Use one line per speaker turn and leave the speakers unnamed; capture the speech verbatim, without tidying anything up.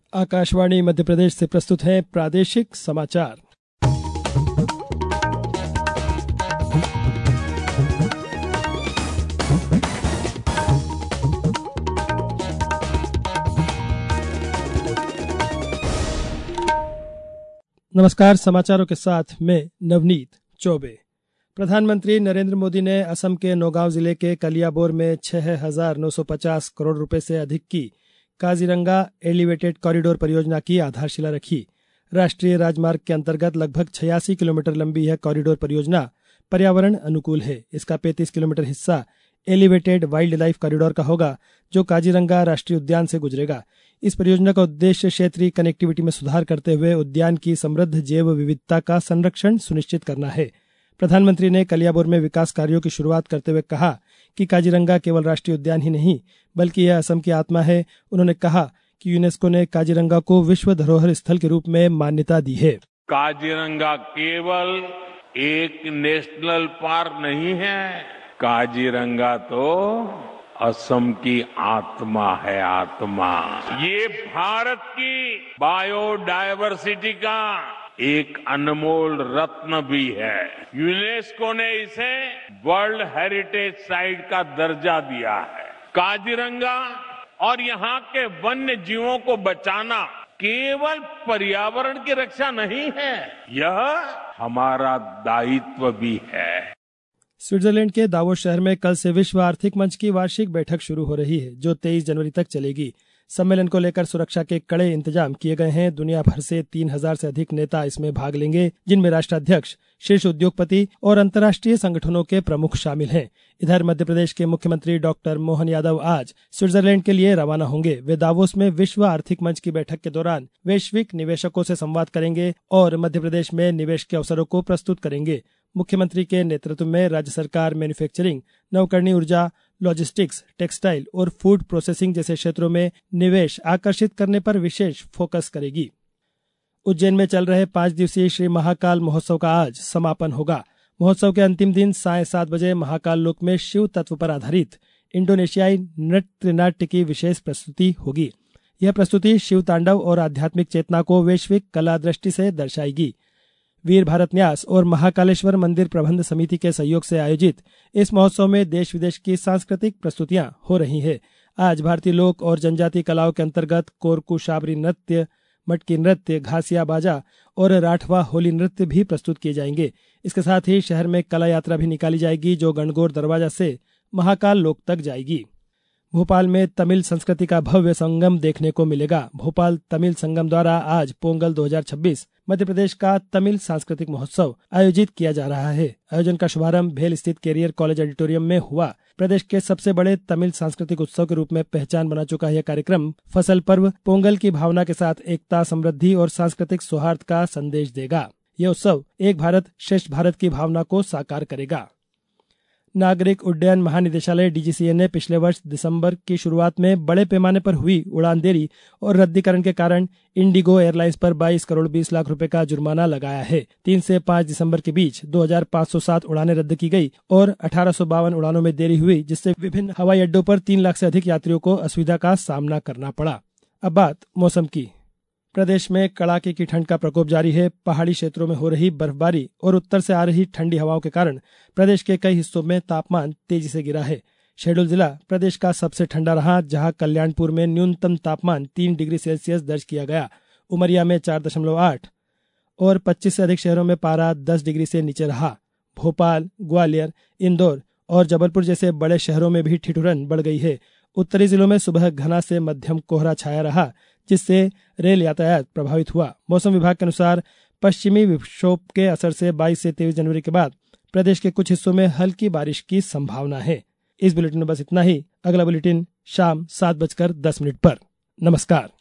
आकाशवाणी मध्य प्रदेश से प्रस्तुत है प्रादेशिक समाचार। नमस्कार, समाचारों के साथ मैं नवनीत चौबे। प्रधानमंत्री नरेंद्र मोदी ने असम के नौगांव जिले के कलियाबोर में छह हजार नौ सौ पचास करोड़ रुपए से अधिक की काजीरंगा एलिवेटेड कॉरिडोर परियोजना की आधारशिला रखी। राष्ट्रीय राजमार्ग के अंतर्गत लगभग छियासी किलोमीटर लंबी यह कॉरिडोर परियोजना पर्यावरण अनुकूल है। इसका पैंतीस किलोमीटर हिस्सा एलिवेटेड वाइल्ड लाइफ कॉरिडोर का होगा, जो काजीरंगा राष्ट्रीय उद्यान से गुजरेगा। इस परियोजना का उद्देश्य क्षेत्रीय कनेक्टिविटी में सुधार करते हुए उद्यान की समृद्ध जैव विविधता का संरक्षण सुनिश्चित करना है। प्रधानमंत्री ने कलियाबोर में विकास कार्यों की शुरुआत करते हुए कहा कि काजीरंगा केवल राष्ट्रीय उद्यान ही नहीं, बल्कि यह असम की आत्मा है। उन्होंने कहा कि यूनेस्को ने काजीरंगा को विश्व धरोहर स्थल के रूप में मान्यता दी है।
काजीरंगा केवल एक नेशनल पार्क नहीं है, काजीरंगा तो असम की आत्मा है। आत्मा ये भारत की बायोडायवर्सिटी का एक अनमोल रत्न भी है। यूनेस्को ने इसे वर्ल्ड हेरिटेज साइट का दर्जा दिया है। काजीरंगा और यहाँ के वन्य जीवों को बचाना केवल पर्यावरण की रक्षा नहीं है, यह हमारा दायित्व भी है।
स्विट्जरलैंड के दावोस शहर में कल से विश्व आर्थिक मंच की वार्षिक बैठक शुरू हो रही है, जो तेईस जनवरी तक चलेगी। सम्मेलन को लेकर सुरक्षा के कड़े इंतजाम किए गए हैं। दुनिया भर से तीन हजार से अधिक नेता इसमें भाग लेंगे, जिनमें राष्ट्राध्यक्ष, शीर्ष उद्योगपति और अंतर्राष्ट्रीय संगठनों के प्रमुख शामिल हैं। इधर मध्य प्रदेश के मुख्यमंत्री डॉक्टर मोहन यादव आज स्विट्जरलैंड के लिए रवाना होंगे। वे दावोस में विश्व आर्थिक मंच की बैठक के दौरान वैश्विक निवेशकों से संवाद करेंगे और मध्य प्रदेश में निवेश के अवसरों को प्रस्तुत करेंगे। मुख्यमंत्री के नेतृत्व में राज्य सरकार मैन्युफैक्चरिंग, नवकरणीय ऊर्जा, लॉजिस्टिक्स, टेक्सटाइल और फूड प्रोसेसिंग जैसे क्षेत्रों में निवेश आकर्षित करने पर विशेष फोकस करेगी। उज्जैन में चल रहे पांच दिवसीय श्री महाकाल महोत्सव का आज समापन होगा। महोत्सव के अंतिम दिन साय सात बजे महाकाल लोक में शिव तत्व पर आधारित इंडोनेशियाई नृत्य नाट्य की विशेष प्रस्तुति होगी। यह प्रस्तुति शिव तांडव और आध्यात्मिक चेतना को वैश्विक कला दृष्टि से दर्शाएगी। वीर भारत न्यास और महाकालेश्वर मंदिर प्रबंध समिति के सहयोग से आयोजित इस महोत्सव में देश विदेश की सांस्कृतिक प्रस्तुतियां हो रही हैं। आज भारतीय लोक और जनजातीय कलाओं के अंतर्गत कोरकू शाबरी नृत्य, मटकी नृत्य, घासिया बाजा और राठवा होली नृत्य भी प्रस्तुत किए जाएंगे। इसके साथ ही शहर में कला यात्रा भी निकाली जाएगी, जो गणगौर दरवाजा से महाकाल लोक तक जाएगी। भोपाल में तमिल संस्कृति का भव्य संगम देखने को मिलेगा। भोपाल तमिल संगम द्वारा आज पोंगल दो हजार छब्बीस मध्य प्रदेश का तमिल सांस्कृतिक महोत्सव आयोजित किया जा रहा है। आयोजन का शुभारंभ भेल स्थित कैरियर कॉलेज ऑडिटोरियम में हुआ। प्रदेश के सबसे बड़े तमिल सांस्कृतिक उत्सव के रूप में पहचान बना चुका यह कार्यक्रम फसल पर्व पोंगल की भावना के साथ एकता, समृद्धि और सांस्कृतिक सौहार्द का संदेश देगा। यह उत्सव एक भारत श्रेष्ठ भारत की भावना को साकार करेगा। नागरिक उड्डयन महानिदेशालय डीजीसीए ने पिछले वर्ष दिसंबर की शुरुआत में बड़े पैमाने पर हुई उड़ान देरी और रद्दीकरण के कारण इंडिगो एयरलाइंस पर बाईस करोड़ बीस लाख रुपए का जुर्माना लगाया है। तीन से पाँच दिसंबर के बीच दो हजार पाँच सौ सात उड़ानें रद्द की गई और अठारह सौ बावन उड़ानों में देरी हुई, जिससे विभिन्न हवाई अड्डों पर तीन लाख से अधिक यात्रियों को असुविधा का सामना करना पड़ा। अब बात मौसम की। प्रदेश में कड़ाके की ठंड का प्रकोप जारी है। पहाड़ी क्षेत्रों में हो रही बर्फबारी और उत्तर से आ रही ठंडी हवाओं के कारण प्रदेश के कई हिस्सों में तापमान तेजी से गिरा है। शहडोल जिला प्रदेश का सबसे ठंडा रहा, जहां कल्याणपुर में न्यूनतम तापमान तीन डिग्री सेल्सियस दर्ज किया गया। उमरिया में चार दशमलव आठ और पच्चीस से अधिक शहरों में पारा दस डिग्री से नीचे रहा। भोपाल, ग्वालियर, इंदौर और जबलपुर जैसे बड़े शहरों में भी ठिठुरन बढ़ गई है। उत्तरी जिलों में सुबह घना से मध्यम कोहरा छाया रहा, जिससे रेल यातायात प्रभावित हुआ। मौसम विभाग के अनुसार पश्चिमी विक्षोभ के असर से बाईस से तेईस जनवरी के बाद प्रदेश के कुछ हिस्सों में हल्की बारिश की संभावना है। इस बुलेटिन में बस इतना ही। अगला बुलेटिन शाम सात बजकर दस मिनट पर। नमस्कार।